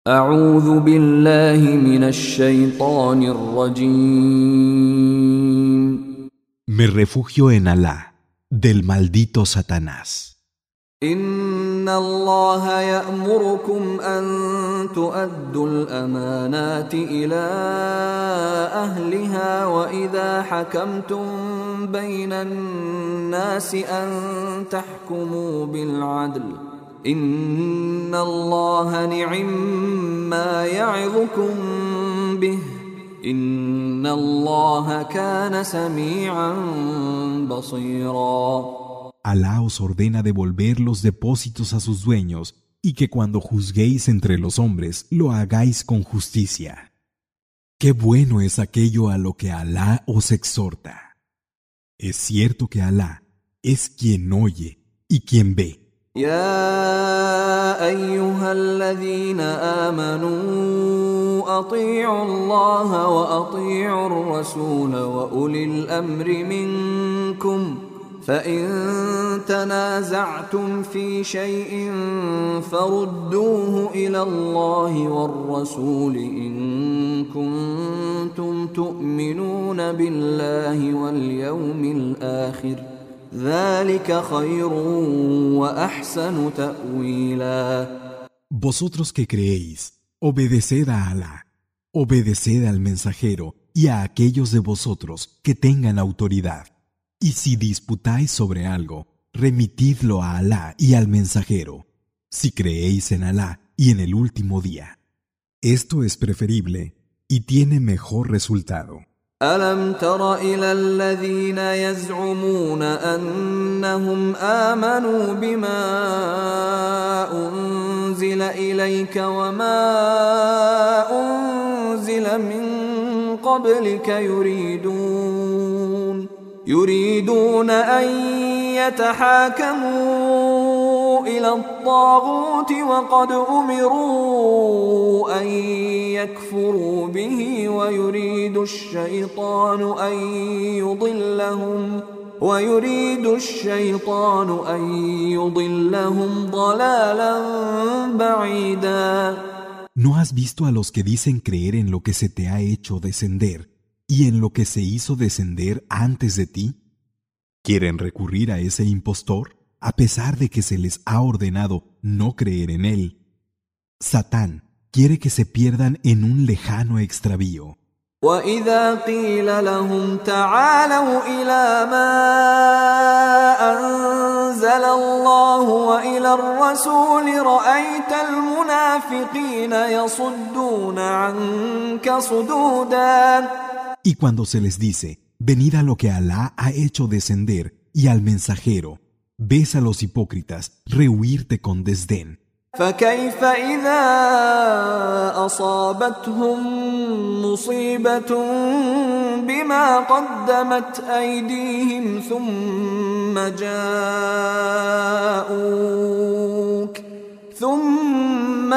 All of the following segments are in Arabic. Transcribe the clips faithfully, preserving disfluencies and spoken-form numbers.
أعوذ بالله من الشيطان الرجيم. Me refugio en Alá, del maldito Satanás. إن الله يأمركم أن تؤدوا الأمانات إلى أهلها وإذا حكمتم بين الناس أن تحكموا بالعدل إن الله نعما يعظكم به إن الله كان سميعا بصيرا. Alá os ordena devolver los depósitos a sus dueños y que cuando juzguéis entre los hombres lo hagáis con justicia. Qué bueno es aquello a lo que Alá os exhorta. Es cierto que Alá es quien oye y quien ve. يا أيها الذين آمنوا أطيعوا الله وأطيعوا الرسول وأولي الأمر منكم فإن تنازعتم في شيء فردوه إلى الله والرسول إن كنتم تؤمنون بالله واليوم الآخر ذلك خير وأحسن تأويلا. Vosotros que creéis, obedeced a Alá, obedeced al mensajero y a aquellos de vosotros que tengan autoridad. Y si disputáis sobre algo, remitidlo a Alá y al mensajero, si creéis en Alá y en el último día. Esto es preferible y tiene mejor resultado. ألم تر إلى الذين يزعمون أنهم آمنوا بما أنزل إليك وما أنزل من قبلك يريدون يريدون أن يتحاكموا إلى الطاغوت وقد أمروا أن يكفروا به ويريد الشيطان أن يضلهم ويريد الشيطان أن يضلهم ضلالا بعيدا. ¿No has visto a los que dicen creer en lo que se te ha hecho descender y en lo que se hizo descender antes de ti? ¿Quieren recurrir a ese impostor a pesar de que se les ha ordenado no creer en él? Satán quiere que se pierdan en un lejano extravío. وَإِذَا قِيلَ لَهُمْ تَعَالَوْا إِلَى مَا أَنزَلَ اللَّهُ وَإِلَى الرَّسُولِ رَأَيْتَ الْمُنَافِقِينَ يَصُدُّونَ عَنكَ صُدُودًا. Y cuando se les dice, venid a lo que Alá ha hecho descender y al mensajero, ves a los hipócritas rehuirte con desdén. فكيف إذا أصابتهم مصيبة بما قدمت أيديهم ثم جاءوك ثم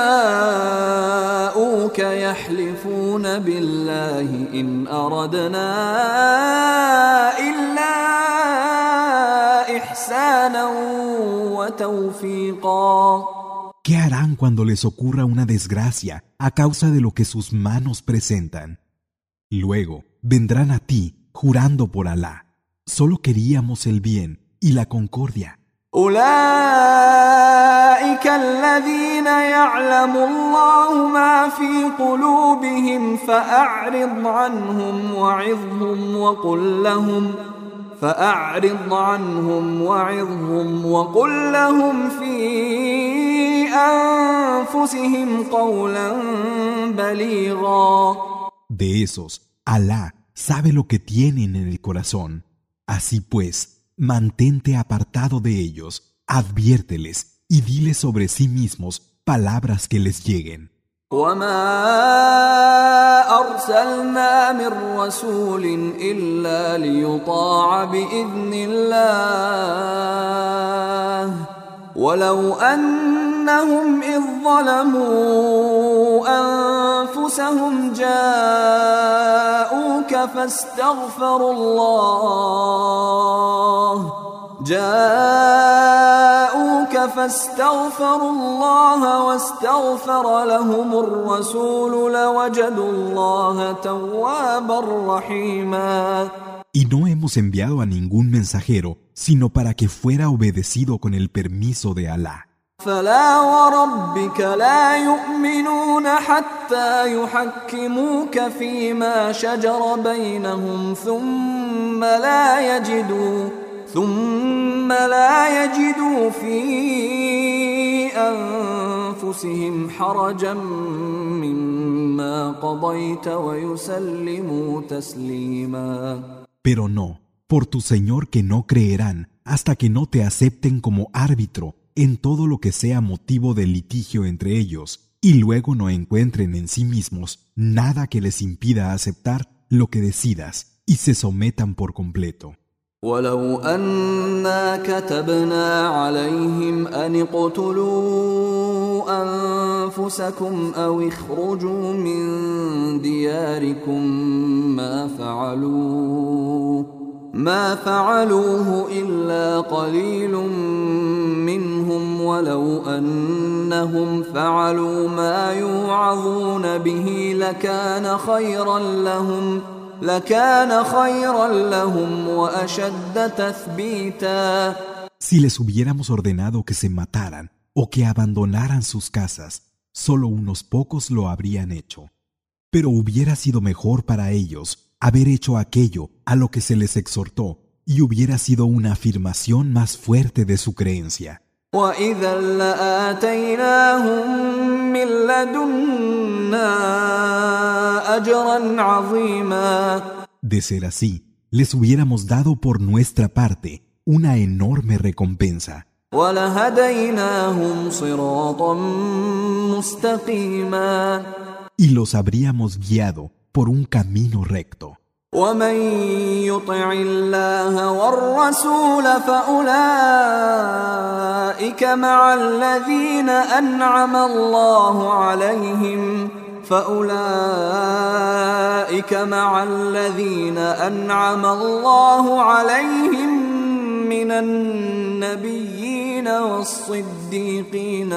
جاءوك يحلفون بالله إن أردنا إلا إحسانا وتوفيقا. ¿Qué harán cuando les ocurra una desgracia a causa de lo que sus manos presentan? Luego vendrán a ti jurando por Alá. Solo queríamos el bien y la concordia. أولئك الذين يعلم الله ما في قلوبهم فأعرض عنهم وعظهم وقل لهم فأعرض عنهم وعظهم وقل لهم في أنفسهم قولا بليغا. De esos, Alá sabe lo que tienen en el corazón. Así pues, mantente apartado de ellos, adviérteles y diles sobre sí mismos palabras que les lleguen. وما أرسلنا من رسول إلا ليطاع بإذن الله ولو أنهم إذ ظلموا أنفسهم جاءوك فاستغفروا الله جاءوك فاستغفروا الله واستغفر لهم الرسول لوجدوا الله توابا رحيما. Y no hemos enviado a ningún mensajero, sino para que fuera obedecido con el permiso de Alá. فلا وربك لا يؤمنون حتى يحكموك فيما شجر بينهم ثم لا يجدوا ثم لا يجدوا في أنفسهم حرجا مما قضيت ويسلموا تسليما. Pero no, por tu Señor que no creerán hasta que no te acepten como árbitro en todo lo que sea motivo de litigio entre ellos, y luego no encuentren en sí mismos nada que les impida aceptar lo que decidas y se sometan por completo. ولو أنا كتبنا عليهم أن اقتلوا أنفسكم أو اخرجوا من دياركم ما فعلوه ما فعلوه إلا قليل منهم ولو أنهم فعلوا ما يوعظون به لكان خيرا لهم لكان خيرا لهم وأشد تثبيتا. Si les hubiéramos ordenado que se mataran o que abandonaran sus casas, solo unos pocos lo habrían hecho. Pero hubiera sido mejor para ellos haber hecho aquello a lo que se les exhortó y hubiera sido una afirmación más fuerte de su creencia. وَإِذًا لَآتَيْنَاهُمْ مِنْ لَدُنَّا أَجْرًا عَظِيمًا. De ser así, les hubiéramos dado por nuestra parte una enorme recompensa. وَلَهَدَيْنَاهُمْ صِرَاطًا مُسْتَقِيمًا. Y los habríamos guiado por un camino recto. ومن يطع الله والرسول فأولئك مع الذين أنعم الله عليهم فأولئك مع الذين أنعم الله عليهم من النبيين والصديقين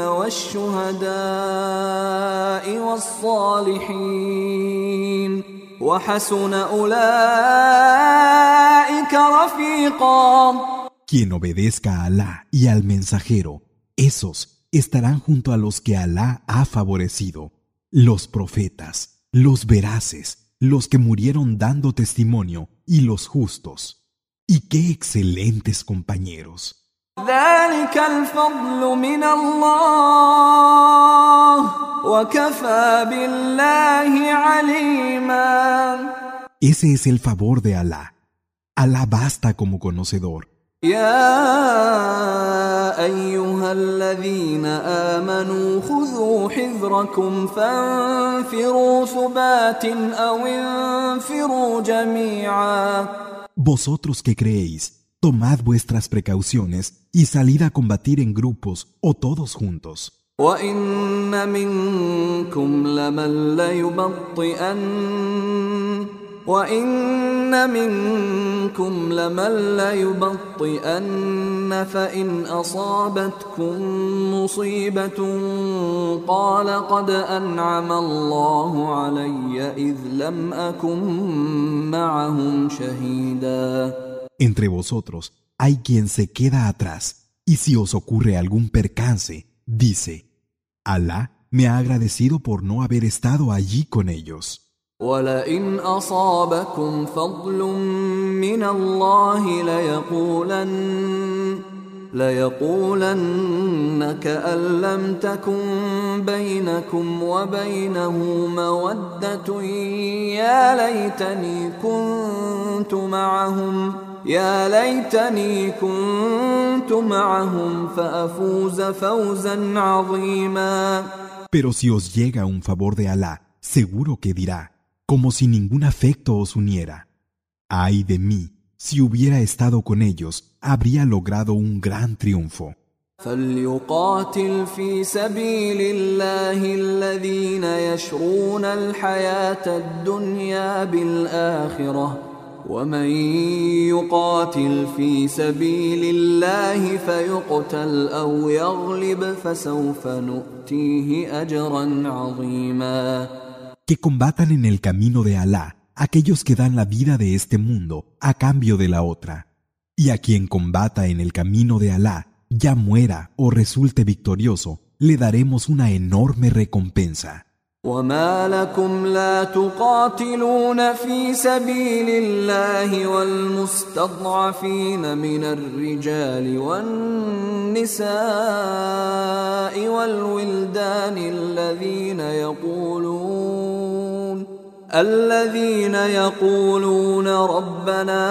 والشهداء والصالحين وحسن أولئك رفيقا. Quien obedezca a Alá y al mensajero, esos estarán junto a los que Alá ha favorecido, los profetas, los veraces, los que murieron dando testimonio y los justos. Y qué excelentes compañeros. ذلك الفضل من الله وكفى بالله عليما. Ese es el favor de Alá. Alá basta como conocedor. يا أيها الذين آمنوا خذوا حذركم فانفروا ثبات أو انفروا جميعا. Vosotros que creéis, tomad vuestras precauciones y salid a combatir en grupos o todos juntos. وَإِنَّ مِنكُمْ لَمَن لَّيُبَطِّئَنَّ وَإِنَّ مِنكُمْ لَمَن لَّيُبَطِّئَنَّ فَإِنْ أَصَابَتْكُم مُّصِيبَةٌ قَالَ قَدْ أَنْعَمَ اللَّهُ عَلَيَّ إِذْ لَمْ أَكُن مَّعَهُمْ شَهِيدًا. Entre vosotros hay quien se queda atrás, y si os ocurre algún percance, dice: Alá me ha agradecido por no haber estado allí con ellos. وَلَئِنْ أَصَابَكُمْ فَضْلٌ مِّنَ اللَّهِ لَيَقُولَنَّ لَيَقُولَنَّ كَأَن لَّمْ تَكُن بَيْنَكُمْ وَبَيْنَهُ مَوَدَّةٌ يَا لَيْتَنِي كُنتُ مَعَهُمْ يا ليتني كنت معهم فأفوز فوزا عظيما. Pero si os llega un favor de Alá, seguro que dirá, como si ningún afecto os uniera: ay de mí, si hubiera estado con ellos, habría logrado un gran triunfo. فليقاتل في سبيل الله الذين يشرون الحياة الدنيا بالآخرة ومن يقاتل في سبيل الله فيقتل أو يغلب فسوف نؤتيه أجرا عظيما. Que combatan en el camino de Alá aquellos que dan la vida de este mundo a cambio de la otra. Y a quien combata en el camino de Alá, ya muera o resulte victorioso, le daremos una enorme recompensa. وما لكم لا تقاتلون في سبيل الله والمستضعفين من الرجال والنساء والولدان الذين يقولون الذين يقولون ربنا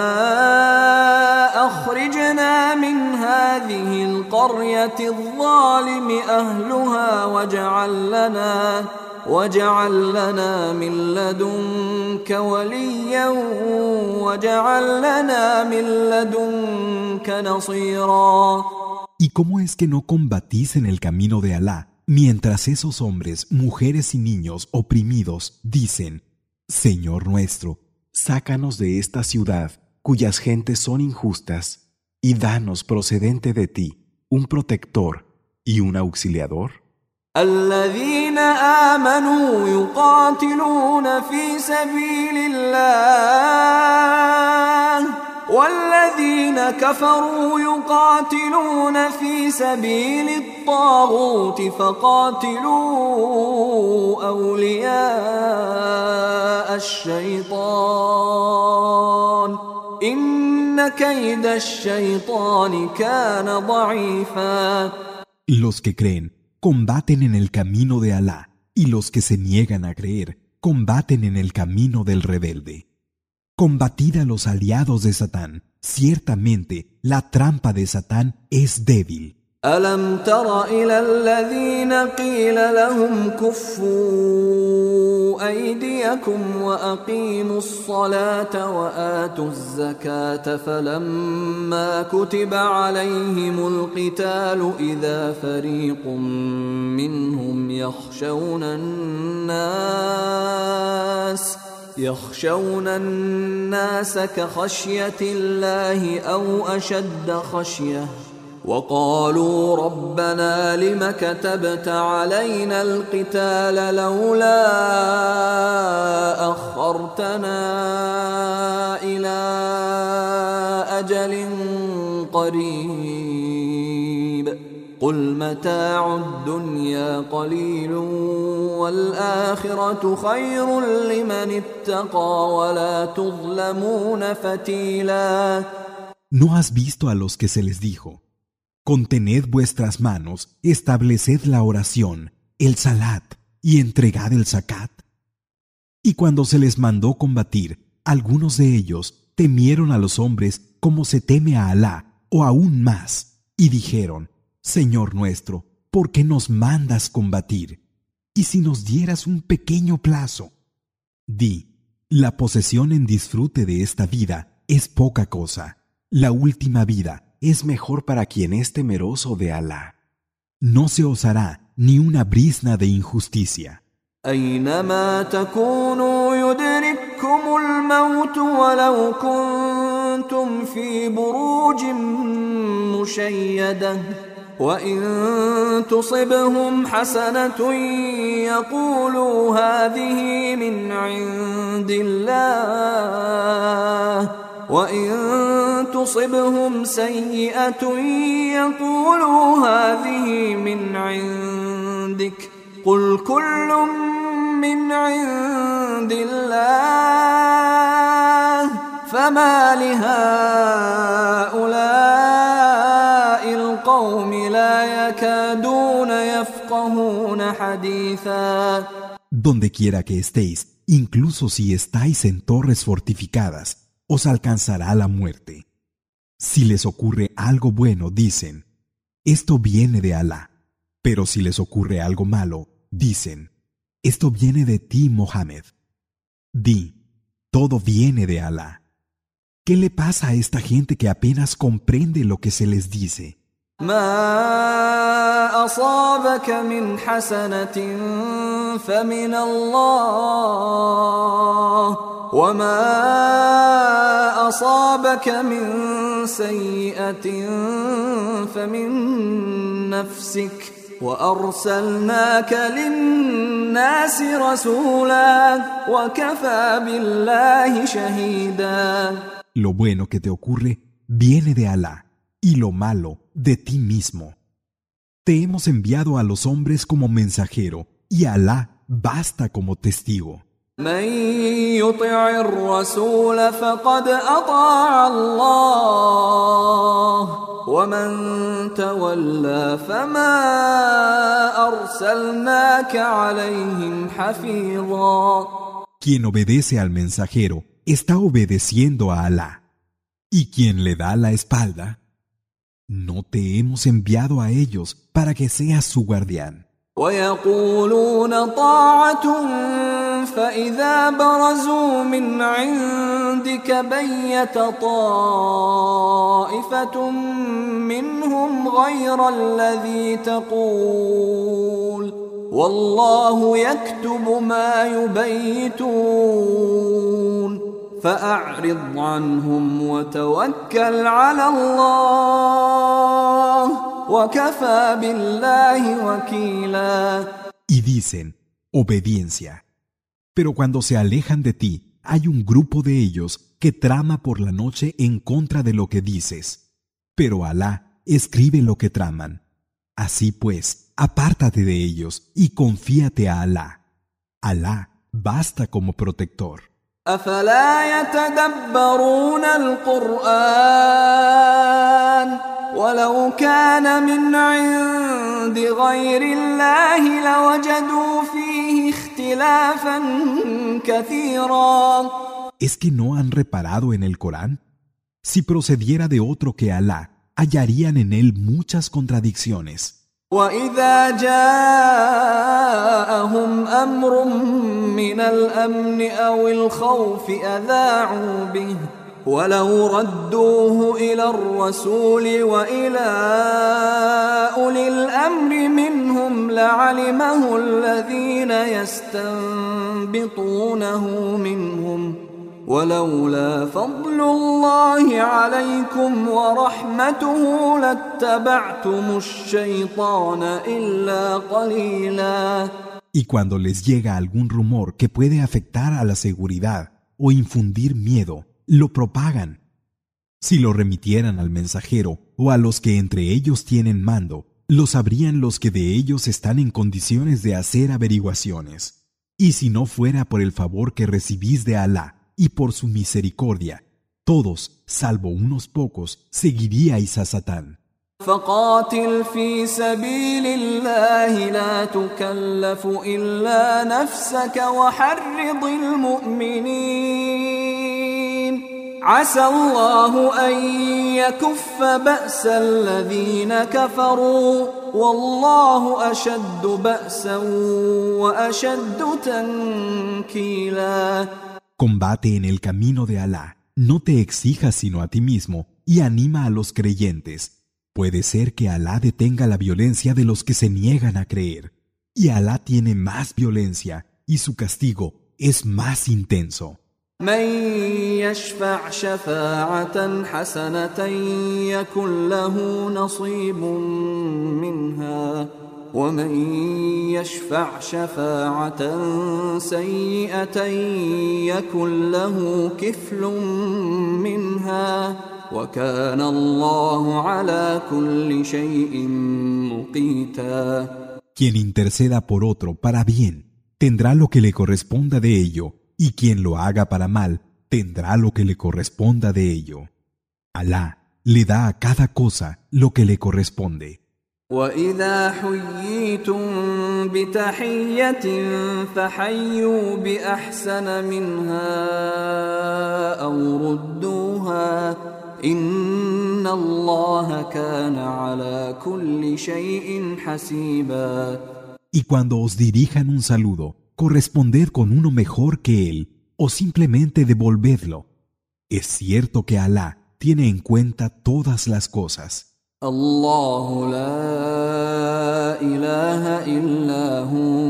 أخرجنا من هذه القرية الظالم أهلها واجعل لنا واجعل لنا من لدنك وليا واجعل لنا من لدنك نصيرا. ¿Y cómo es que no combatís en el camino de Alá mientras esos hombres, mujeres y niños oprimidos dicen: Señor nuestro, sácanos de esta ciudad cuyas gentes son injustas y danos procedente de ti un protector y un auxiliador? الذين آمنوا يقاتلون في سبيل الله والذين كفروا يقاتلون في سبيل الطاغوت فقاتلوا أولياء الشيطان إن كيد الشيطان كان ضعيفا. Los que creen combaten en el camino de Alá, y los que se niegan a creer combaten en el camino del rebelde. Combatid a los aliados de Satán. Ciertamente, la trampa de Satán es débil. ألم تر إلى الذين قيل لهم كفوا أيديكم وأقيموا الصلاة وآتوا الزكاة فلما كتب عليهم القتال إذا فريق منهم يخشون الناس يخشون الناس كخشية الله أو أشد خشية وقالوا ربنا لم كتبت علينا القتال لولا أخرتنا إلى أجل قريب قل متاع الدنيا قليل والآخرة خير لمن اتقى ولا تظلمون فتيلا. ¿No has visto a los que se les dijo: Contened vuestras manos, estableced la oración, el salat, y entregad el zakat? Y cuando se les mandó combatir, algunos de ellos temieron a los hombres como se teme a Alá, o aún más, y dijeron: Señor nuestro, ¿por qué nos mandas combatir? ¿Y si nos dieras un pequeño plazo? Di: la posesión en disfrute de esta vida es poca cosa. La última vida es mejor para quien es temeroso de Alá. No se os hará ni una brizna de injusticia. أينما تكونوا يدرككم الموت ولو كنتم في بروج مشيدة وإن تصبهم حسنة يقولوا هذه من عند الله وإن تصبهم سيئة يقولوا هذه من عندك قل كل من عند الله فما لهؤلاء القوم لا يكادون يفقهون حديثا. Donde quiera que estéis, incluso si estáis en torres fortificadas, os alcanzará la muerte. Si les ocurre algo bueno, dicen: esto viene de Alá. Pero si les ocurre algo malo, dicen: esto viene de ti, Mohammed. Di: todo viene de Alá. ¿Qué le pasa a esta gente que apenas comprende lo que se les dice? ما أصابك من حسنة فمن الله وما أصابك من سيئة فمن نفسك وأرسلناك للناس رسولا وكفى بالله شهيدا. Lo bueno que te ocurre viene de Alá, y lo malo de ti mismo. Te hemos enviado a los hombres como mensajero, y Alá basta como testigo. من يطع الرسول فقد أطاع الله ومن تولى فما أرسلناك عليهم حفيظا. Quien obedece al mensajero está obedeciendo a Alá, y quien le da la espalda, no te hemos enviado a ellos para que seas su guardián. ويقولون طاعة فإذا برزوا من عندك بيت طائفة منهم غير الذي تقول والله يكتب ما يبيتون فأعرض عنهم وتوكل على الله وكفى بالله وكيلا. Y dicen, obediencia. Pero cuando se alejan de ti, hay un grupo de ellos que trama por la noche en contra de lo que dices. Pero Alá escribe lo que traman. Así pues, apártate de ellos y confíate a Alá. Alá basta como protector. أفلا يتدبرون القرآن ولو كان من عند غير الله لوجدوا فيه اختلافا كثيرا. ¿Es que no han reparado en el Corán? Si procediera de otro que Alá, hallarían en él muchas contradicciones. وإذا جاءهم أمر من الأمن أو الخوف أذاعوا به ولو ردوه إلى الرسول وإلى أولي الأمر منهم لعلمه الذين يستنبطونه منهم ولولا فضل الله عليكم ورحمته لاتبعتم الشيطان إلا قليلا. Y cuando les llega algún rumor que puede afectar a la seguridad o infundir miedo, lo propagan. Si lo remitieran al mensajero o a los que entre ellos tienen mando, lo sabrían los que de ellos están en condiciones de hacer averiguaciones. Y si no fuera por el favor que recibís de Alá y por su misericordia, todos, salvo unos pocos, seguiríais a Satán. فقاتل في سبيل الله لا تكلف إلا نفسك وحرض المؤمنين عسى الله أن يكف بأس الذين كفروا والله أشد بأسا وأشد تنكيلا. Combate en el camino de Alá, no te exijas sino a ti mismo y anima a los creyentes. Puede ser que Alá detenga la violencia de los que se niegan a creer, y Alá tiene más violencia y su castigo es más intenso. من يشفع شفاعة حسنة يكن له نصيب منها ومن يشفع شفاعة سيئة يكن له كفل منها وكان الله على كل شيء مقيتا. Quien interceda por otro para bien, tendrá lo que le corresponda de ello, y quien lo haga para mal, tendrá lo que le corresponda de ello. Alá le da a cada cosa lo que le corresponde. وَإِذَا حُيِّيتُم بِتَحِيَّةٍ فَحَيُّوا بِأَحْسَنَ مِنْهَا أَوْ رُدُّوهَا إِنَّ اللَّهَ كَانَ عَلَى كُلِّ شَيْءٍ حَسِيبًا. Y cuando os dirijan un saludo, corresponded con uno mejor que él, o simplemente devolvedlo. Es cierto que Alá tiene en cuenta todas las cosas. الله لا إله إلا هو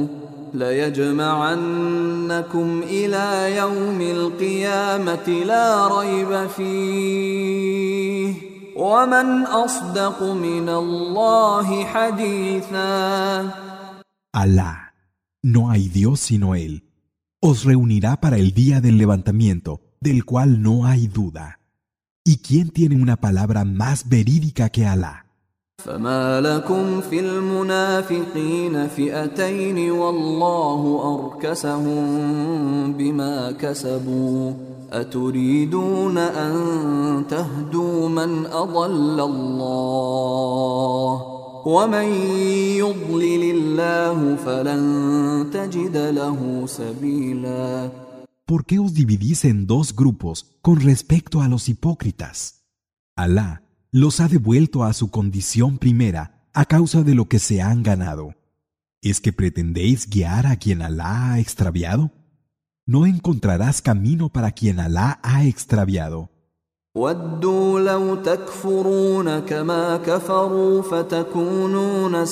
ليجمعنكم إلى يوم القيامة لا ريب فيه ومن أصدق من الله حديثا. Alá, no hay Dios sino Él, os reunirá para el día del levantamiento, del cual no hay duda. ¿Y quién tiene una palabra más verídica que Alá? فما لكم في المنافقين فئتين والله أركسهم بما كسبوا أتريدون أن تهدوا من أضل الله ومن يضلل الله فلن تجد له سبيلا. ¿Por qué os dividís en dos grupos con respecto a los hipócritas? Alá los ha devuelto a su condición primera a causa de lo que se han ganado. ¿Es que pretendéis guiar a quien Alá ha extraviado? No encontrarás camino para quien Alá ha extraviado. وَدُّوا لَوْ تَكْفُرُونَ كَمَا كَفَرُوا فَتَكُونُونَ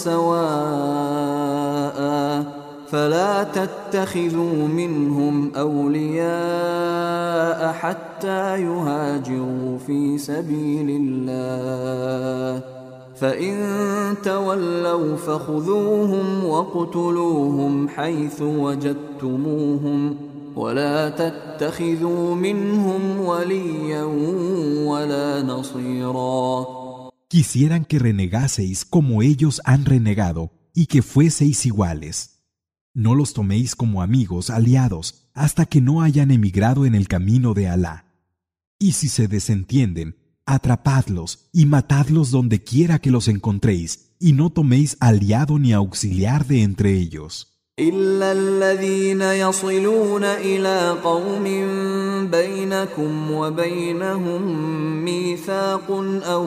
سَوَاءً فلا تتخذوا منهم أولياء حتى يهاجروا في سبيل الله فإن تولوا فخذوهم وقتلوهم حيث وجدتموهم ولا تتخذوا منهم وليا ولا نصيرا. Quisieran que renegaseis como ellos han renegado y que fueseis iguales. No los toméis como amigos, aliados, hasta que no hayan emigrado en el camino de Alá. Y si se desentienden, atrapadlos y matadlos donde quiera que los encontréis, y no toméis aliado ni auxiliar de entre ellos. إلا الذين يصلون إلى قوم بينكم وبينهم ميثاق أو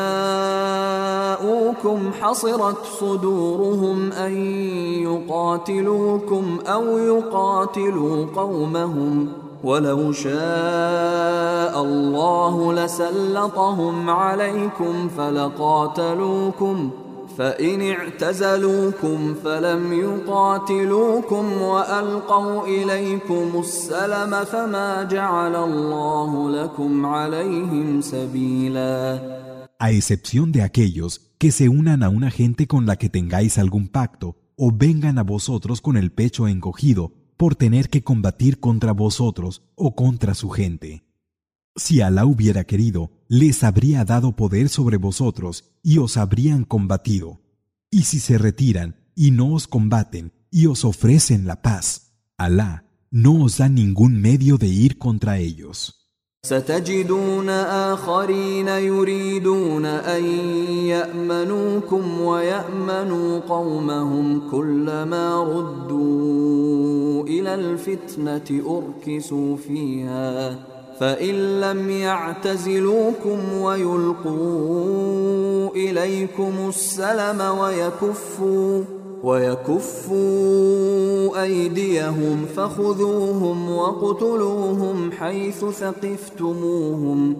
جاءوكم حصرت صدورهم أن يقاتلوكم أو يقاتلوا قومهم ولو شاء الله لسلطهم عليكم فلقاتلوكم فإن اعتزلوكم فلم يقاتلوكم وألقوا إليكم السلم فما جعل الله لكم عليهم سبيلا. A excepción de aquellos que se unan a una gente con la que tengáis algún pacto o vengan a vosotros con el pecho encogido por tener que combatir contra vosotros o contra su gente. Si Alá hubiera querido, les habría dado poder sobre vosotros y os habrían combatido. Y si se retiran y no os combaten y os ofrecen la paz, Alá no os da ningún medio de ir contra ellos. ستجدون آخرين يريدون أن يأمنوكم ويأمنوا قومهم كلما ردوا إلى الفتنة أركسوا فيها فإن لم يعتزلوكم ويلقوا إليكم السلم ويكفوا ويكفوا أيديهم فخذوهم وقتلوهم حيث ثقفتموهم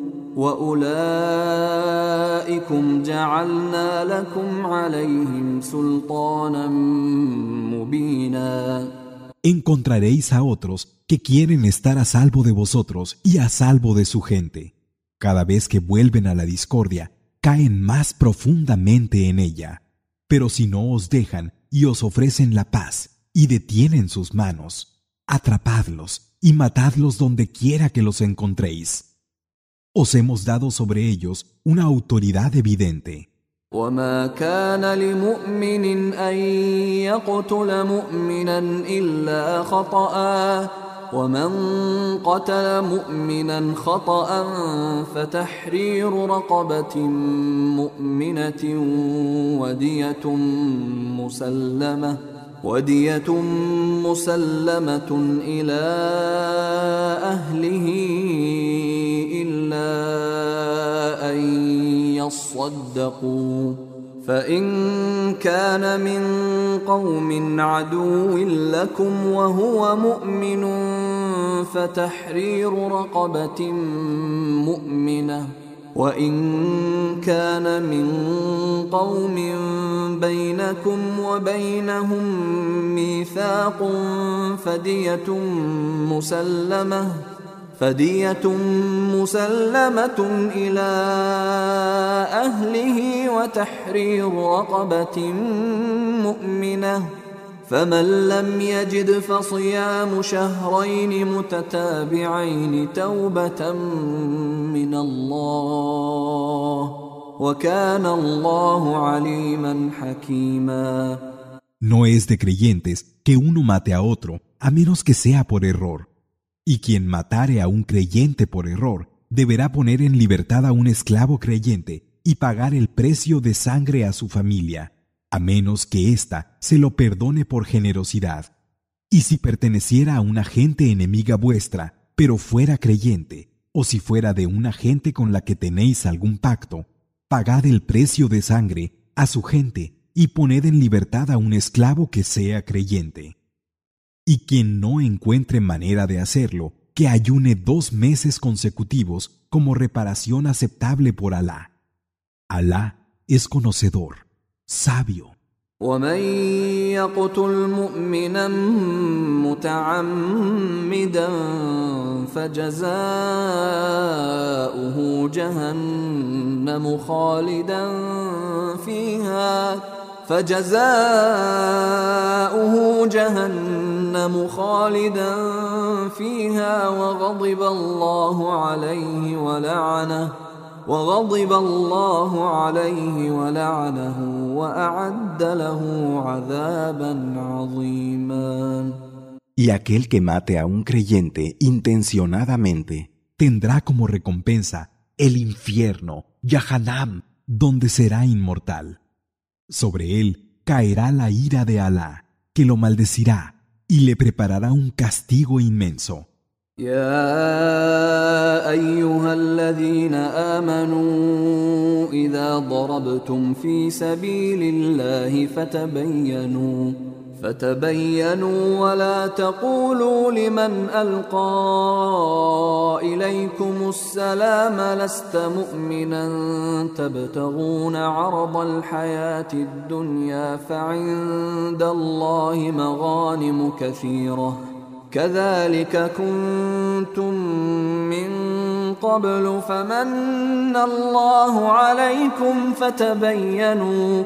وأولئكم جعلنا لكم عليهم سلطانا مبينا. Encontraréis a otros que quieren estar a salvo de vosotros y a salvo de su gente. Cada vez que vuelven a la discordia, caen más profundamente en ella. Pero si no os dejan y os ofrecen la paz y detienen sus manos, atrapadlos y matadlos donde quiera que los encontréis. Os hemos dado sobre ellos una autoridad evidente. وما كان لمؤمن أن يقتل مؤمنا إلا خطأ ومن قتل مؤمنا خطأ فتحرير رقبة مؤمنة ودية مسلمة ودية مسلمة إلى أهله إلا أن يصدقوا فإن كان من قوم عدو لكم وهو مؤمن فتحرير رقبة مؤمنة وإن كان من قوم بينكم وبينهم ميثاق فدية مسلمة فدية مسلمة إلى أهله وتحرير رقبة مؤمنة فمن لم يجد فصيام شهرين متتابعين توبة من الله وكان الله عليما حكيما. No es de creyentes que uno mate a otro, a menos que sea por error. Y quien matare a un creyente por error, deberá poner en libertad a un esclavo creyente y pagar el precio de sangre a su familia, a menos que ésta se lo perdone por generosidad. Y si perteneciera a una gente enemiga vuestra, pero fuera creyente, o si fuera de una gente con la que tenéis algún pacto, pagad el precio de sangre a su gente y poned en libertad a un esclavo que sea creyente. Y quien no encuentre manera de hacerlo, que ayune dos meses consecutivos como reparación aceptable por Alá. Alá es conocedor, sabio. ومن يقتل مؤمنا متعمدا فجزاؤه جهنم خالدا فيها فجزاؤه جهنم خالدا فيها وغضب الله عليه ولعنه وغضب الله عليه ولعنه وأعد له عذابا عظيما. Y aquel que mate a un creyente intencionadamente tendrá como recompensa el infierno, Yahanam, donde será inmortal. Sobre él caerá la ira de Alá, que lo maldecirá y le preparará un castigo inmenso. يا أيها الذين آمنوا إذا ضربتم في سبيل الله فتبينوا فتبينوا ولا تقولوا لمن ألقى إليكم السلام لست مؤمنا تبتغون عرض الحياة الدنيا فعند الله مغانم كثيرة كذلك كنتم من قبل فمن الله عليكم فتبينوا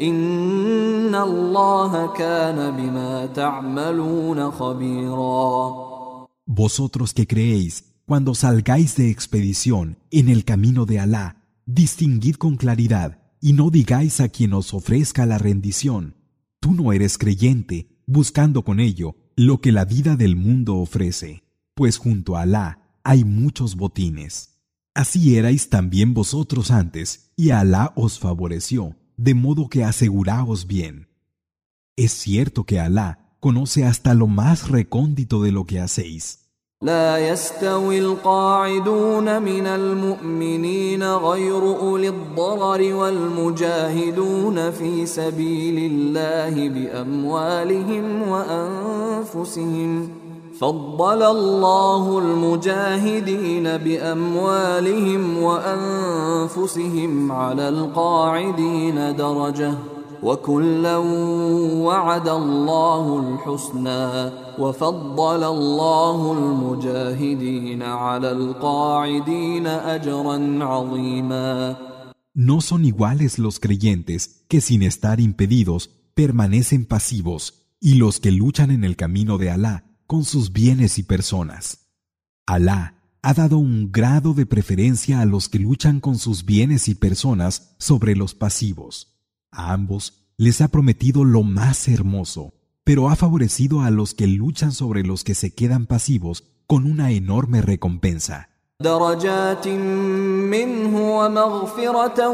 إن الله كان بما تعملون خبيرا. Vosotros que creéis, cuando salgáis de expedición en el camino de Alá, distinguid con claridad y no digáis a quien os ofrezca la rendición: tú no eres creyente, buscando con ello lo que la vida del mundo ofrece, pues junto a Alá hay muchos botines. Así erais también vosotros antes, y Alá os favoreció, de modo que aseguraos bien. Es cierto que Alá conoce hasta lo más recóndito de lo que hacéis. لا يستوي القاعدون من المؤمنين غير أولي الضرر والمجاهدون في سبيل الله بأموالهم وأنفسهم فضل الله المجاهدين بأموالهم وأنفسهم على القاعدين درجة وكلا وعد الله الحسنى وفضل الله المجاهدين على القاعدين أجرا عظيما. No son iguales los creyentes que sin estar impedidos permanecen pasivos y los que luchan en el camino de Alá con sus bienes y personas. Alá ha dado un grado de preferencia a los que luchan con sus bienes y personas sobre los pasivos. A ambos les ha prometido lo más hermoso, pero ha favorecido a los que luchan sobre los que se quedan pasivos con una enorme recompensa. درجات منه ومغفرة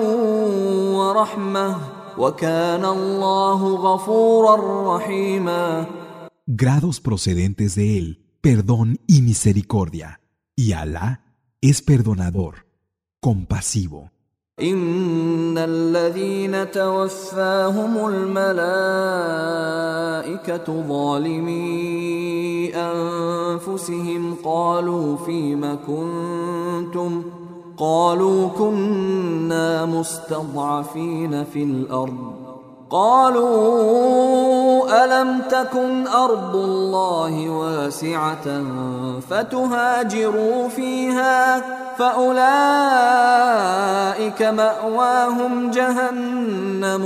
ورحمة وكان الله غفورا رحيما. Grados procedentes de él, perdón y misericordia, y Alá es perdonador, compasivo. إن الذين توفاهم الملائكة ظالمي أنفسهم قالوا فيم كنتم قالوا كنا مستضعفين في الأرض قالوا ألم تكن أرض الله واسعة فتهاجروا فيها فأولئك مأواهم جهنم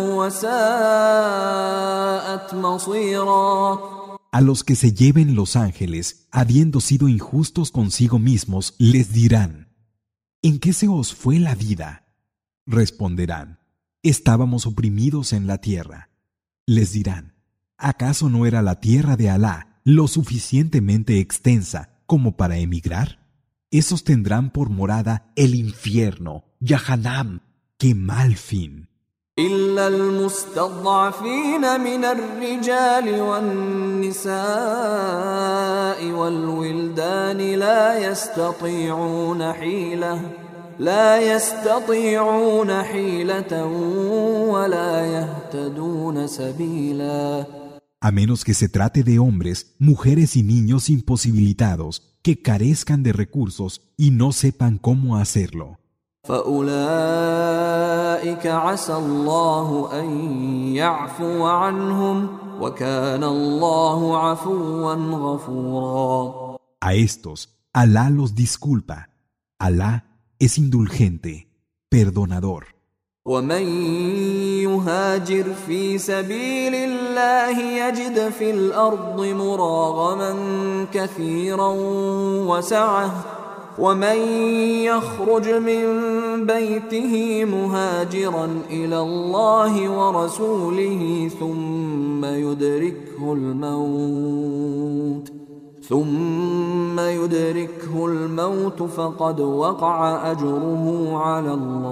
وساءت مصيرا. A los que se lleven los ángeles, habiendo sido injustos consigo mismos, les dirán: ¿En qué se os fue la vida? Responderán: estábamos oprimidos en la tierra. Les dirán: ¿acaso no era la tierra de Alá lo suficientemente extensa como para emigrar? Esos tendrán por morada el infierno, Yahanam. ¡Qué mal fin! إلا المستضعفين من الرجال والنساء والولدان لا يستطيعون حيلة لا يستطيعون حيلة ولا يهتدون سبيلا. A menos que se trate de hombres, mujeres y niños imposibilitados que carezcan de recursos y no sepan cómo hacerlo. فأولئك عسى الله أن يعفو عنهم وكان الله عفوا غفورا. A estos, Alá los disculpa. Alá es indulgente, perdonador. ومن يهاجر في سبيل الله يجد في الأرض مراغما كثيرا وسعة ومن يخرج من بيته مهاجرا إلى الله ورسوله ثم يدركه الموت ثم يدركه الموت فقد وقع أجره على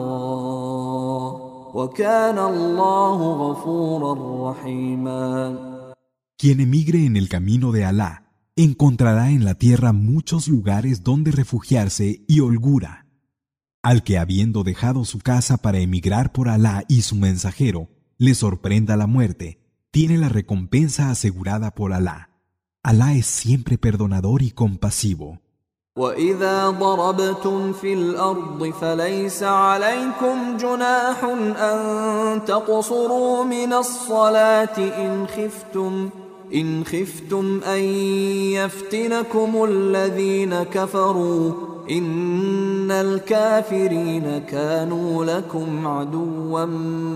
الله وكان الله غفورا رحيما. Quien emigre en el camino de Alá encontrará en la tierra muchos lugares donde refugiarse y holgura. Al que habiendo dejado su casa para emigrar por Alá y su mensajero, le sorprenda la muerte, tiene la recompensa asegurada por Alá. Alá es siempre perdonador y compasivo. وَإِذَا ضَرَبْتُمْ فِي الْأَرْضِ فَلَيْسَ عَلَيْكُمْ جُنَاحٌ أَن تَقْصُرُوا مِنَ الصَّلَاةِ إِنْ خِفْتُمْ إن خفتم أن يفتنكم الذين كفروا إن الكافرين كانوا لكم عدوا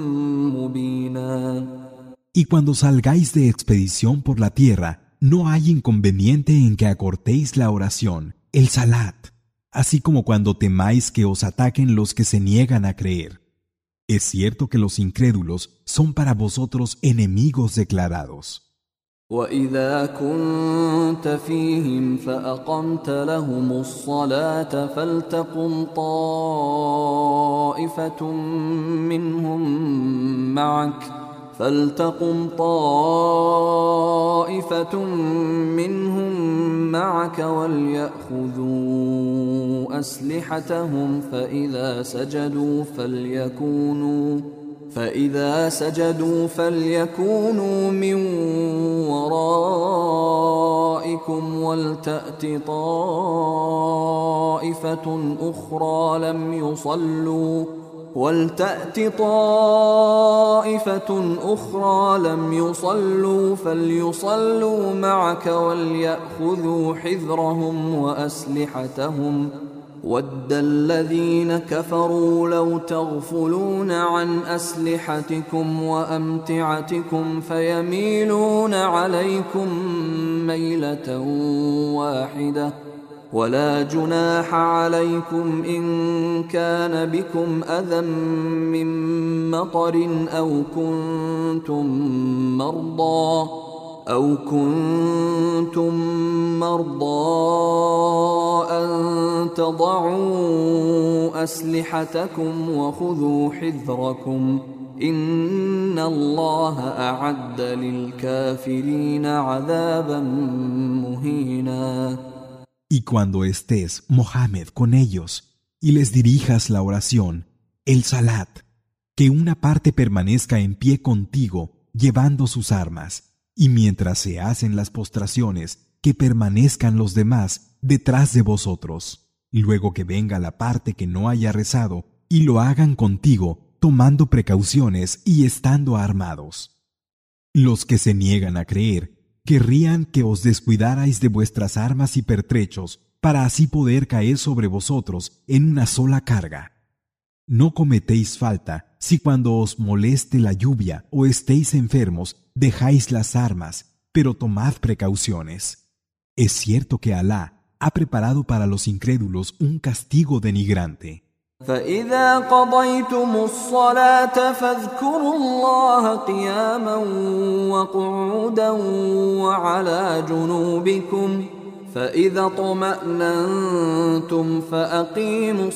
مبينا. Y cuando salgáis de expedición por la tierra, no hay inconveniente en que acortéis la oración, el salat, así como cuando temáis que os ataquen los que se niegan a creer. Es cierto que los incrédulos son para vosotros enemigos declarados. وَإِذَا كُنْتَ فِيهِمْ فَأَقَمْتَ لَهُمُ الصَّلَاةَ فَلْتَقُمْ طَائِفَةٌ مِّنْهُمْ مَعَكَ فَلْتَقُمْ طَائِفَةٌ مِّنْهُمْ مَعَكَ وَلْيَأْخُذُوا أَسْلِحَتَهُمْ فَإِذَا سَجَدُوا فَلْيَكُونُوا فإذا سجدوا فليكونوا من ورائكم ولتأت طائفة أخرى لم يصلوا ولتأت طائفة أخرى لم يصلوا فليصلوا معك وليأخذوا حذرهم وأسلحتهم وَدَّ الَّذِينَ كَفَرُوا لَوْ تَغْفُلُونَ عَنْ أَسْلِحَتِكُمْ وَأَمْتِعَتِكُمْ فَيَمِيلُونَ عَلَيْكُمْ مَيْلَةً وَاحِدَةً وَلَا جُنَاحَ عَلَيْكُمْ إِن كَانَ بِكُمْ أَذًى مِّن مَّطَرٍ أَوْ كُنتُم مَّرْضَىٰ أو كنتم مرضى أن تضعوا أسلحتكم وخذوا حذركم إن الله أعد للكافرين عذابا مهينا. Y cuando estés, Mohammed, con ellos y les dirijas la oración, el salat, que una parte permanezca en pie contigo llevando sus armas, y mientras se hacen las postraciones, que permanezcan los demás detrás de vosotros. luego que venga la parte que no haya rezado, y lo hagan contigo, tomando precauciones y estando armados. Los que se niegan a creer, querrían que os descuidarais de vuestras armas y pertrechos, para así poder caer sobre vosotros en una sola carga. No cometéis falta si cuando os moleste la lluvia o estéis enfermos, dejáis las armas, pero tomad precauciones. Es cierto que Alá ha preparado para los incrédulos un castigo denigrante. فإذا قضيتم الصلاة فاذكروا الله قياما وقعودا وعلى جنوبكم فإذا اطمأننتم فأقيموا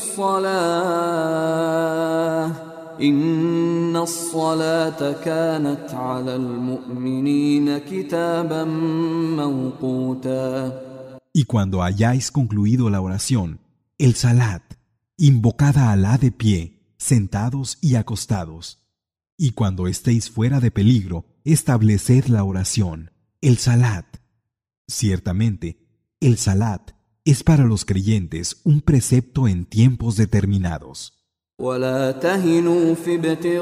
الصلاة إن الصلاة كانت على المؤمنين كتابا موقوتا. Y cuando hayáis concluido la oración, el salat, invocad a Alá de pie, sentados y acostados. Y cuando estéis fuera de peligro, estableced la oración, el salat. Ciertamente, el salat es para los creyentes un precepto en tiempos determinados. ولا تهنوا في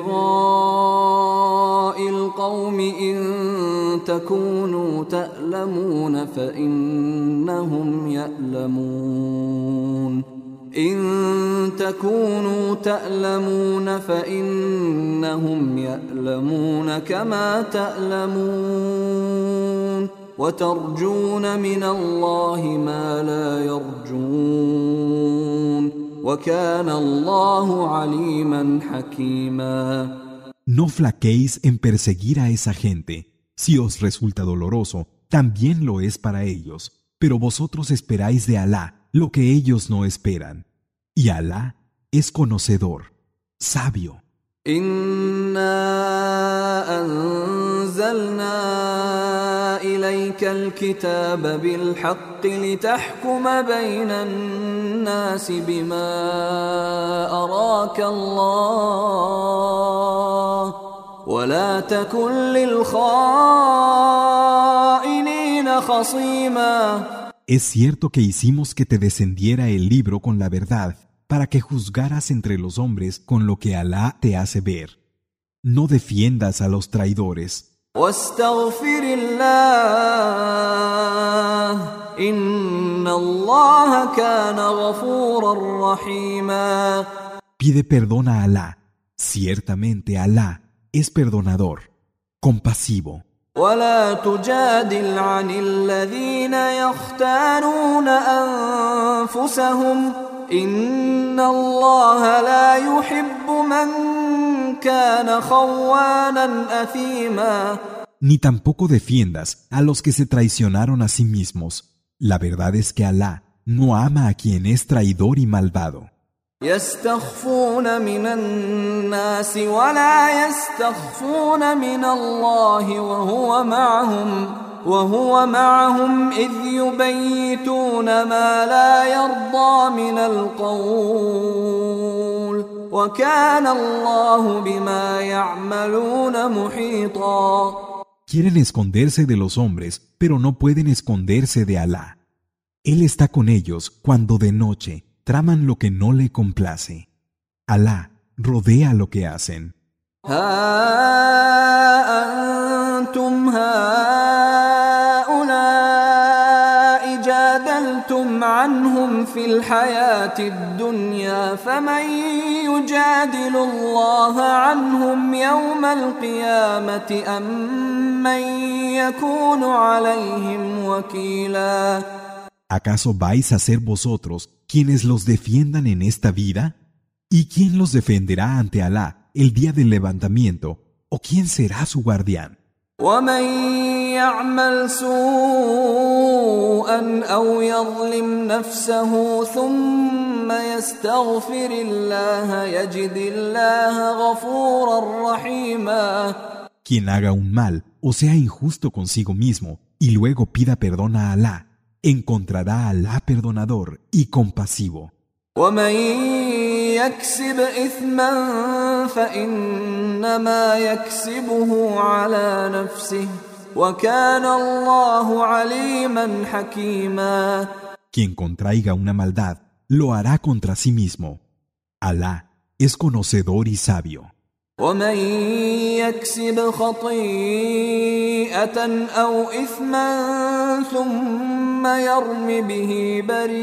ابتغاء القوم إن تكونوا تألمون فإنهم يألمون إن تكونوا تألمون فإنهم يألمون كما تألمون وترجون من الله ما لا يرجون وكان الله عليما حكيما. No flaqueéis en perseguir a esa gente. Si os resulta doloroso, también lo es para ellos. Pero vosotros esperáis de Alá lo que ellos no esperan. Y Alá es conocedor, sabio. إنا أنزلنا إليك الكتاب بالحق لتحكم بين الناس بما أراك الله ولا تكن للخائنين خصيما. Es cierto que hicimos que te descendiera el libro con la verdad, para que juzgaras entre los hombres con lo que Alá te hace ver. No defiendas a los traidores. واستغفر الله إن الله كان غفورا رحيما. Pide perdón a Alá. Ciertamente Alá es perdonador, compasivo. ولا تجادل عن الذين يختانون أنفسهم إن الله لا يحب من كان خوانا أثيما. Ni tampoco defiendas a los que se traicionaron a sí mismos. La verdad es que Alá no ama a quien es traidor y malvado. يستخفون من الناس ولا يستخفون من الله وهو معهم وهو معهم إذ يبيتون ما لا يرضى من القول وكان الله بما يعملون محيطا. Quieren esconderse de los hombres, pero no pueden esconderse de Alá. Él está con ellos cuando de noche traman lo que no le complace. Alá rodea lo que hacen. ها أنتم هؤلاء جادلتم عنهم في الحياة الدنيا فمن يجادل الله عنهم يوم القيامة أم من يكون عليهم وكيلا. ¿Acaso vais a ser vosotros quienes los defiendan en esta vida? ¿Y quién los defenderá ante Alá el día del levantamiento? ¿O quién será su guardián? ومن يعمل سوءا أو يظلم نفسه ثم يستغفر الله يجد الله غفورا رحيما. Quien haga un mal o sea injusto consigo mismo y luego pida perdón a Alá, encontrará a Alá perdonador y compasivo. ومن يكسب إثما فإنما يكسبه على نفسه وكان الله عليما حكيما. Quien contraiga una maldad, lo hará contra sí mismo. Alá es conocedor y sabio. ومن يكسب خطيئة أو إثما ثم يرم به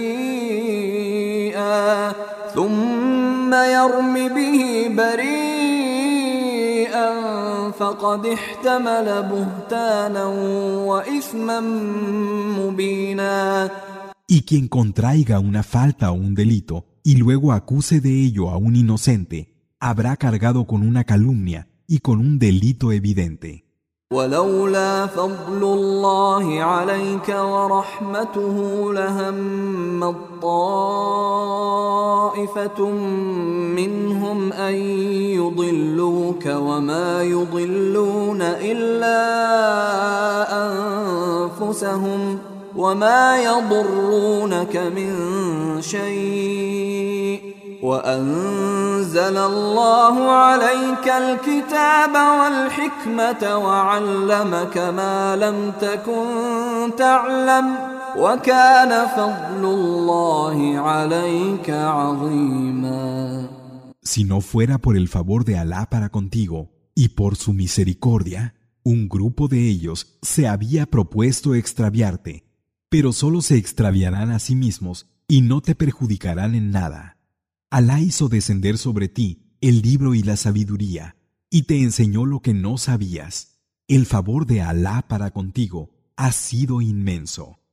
بريئا ثم يرم به بريئا فقد احتمل بهتانا وإثما مبينا. Y quien contraiga una falta o un delito y luego acuse de ello a un inocente, habrá cargado con una calumnia y con un delito evidente. ولولا فضل الله عليك ورحمته لهم طائفة منهم أن يضلوك وما يضلون إلا أنفسهم وما يضرونك من شيء وأنزل الله عليك الكتاب والحكمة وعلمك ما لم تكن تعلم وكان فضل الله عليك عظيما. Si no fuera por el favor de Alá para contigo y por su misericordia, un grupo de ellos se había propuesto extraviarte, pero solo se extraviarán a sí mismos y no te perjudicarán en nada. Alá hizo descender sobre ti el libro y la sabiduría, y te enseñó lo que no sabías. El favor de Alá para contigo ha sido inmenso.